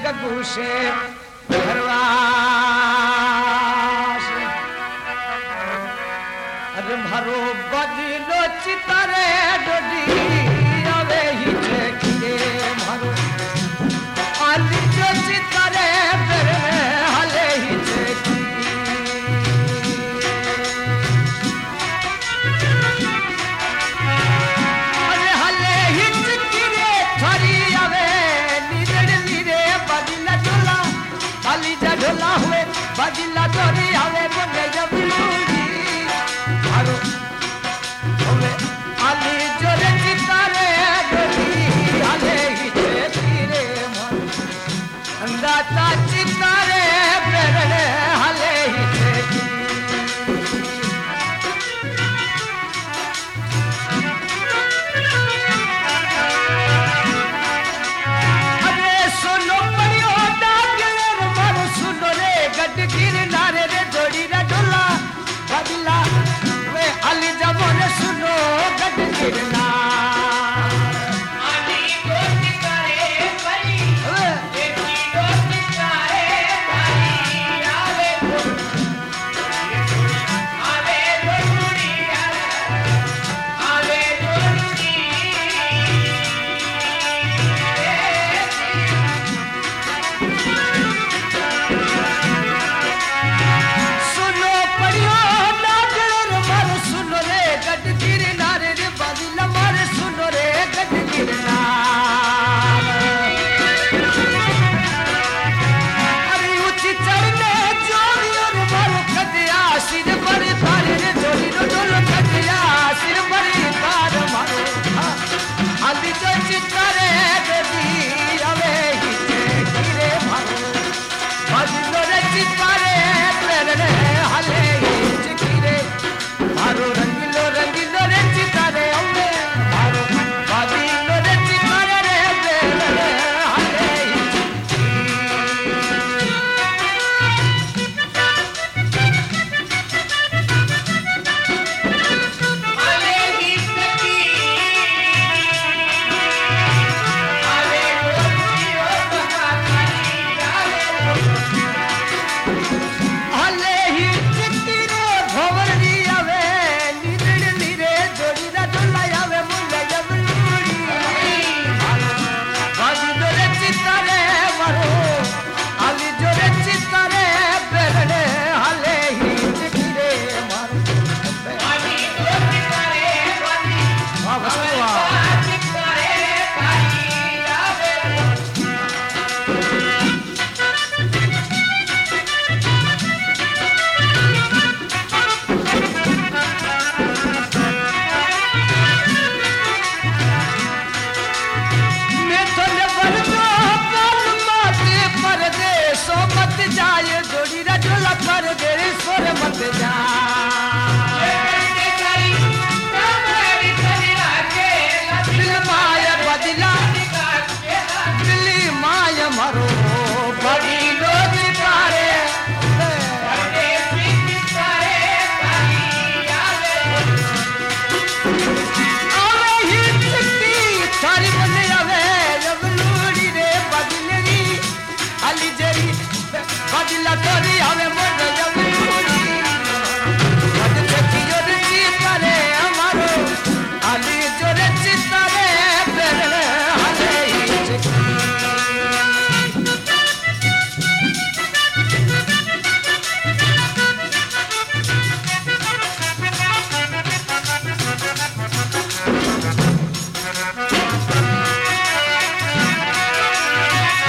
गगू से घरवास अरे मारो बदिलो चितारे डोडी आवे ही छे मारो आली जो चितारे तेरे हले ही छे अरे हले ही चिरे थारी आवे नीरड़ नीरे बदिला डोला आली जा डोला हुए बदिला डोरी आवे बोले जब मारो ओले आली जोरे चितारे डोली आले ही छे मारो अंदाता चितारे प्रेरणे हले ही छे अरे सुनो पड़ियो डागलेर मारो सुनो रे गड गिरनारे रे जोड़ी रा डोला बदला वे अली जमोने सुनो गड गिरना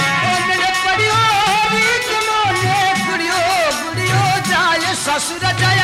ससुर जाए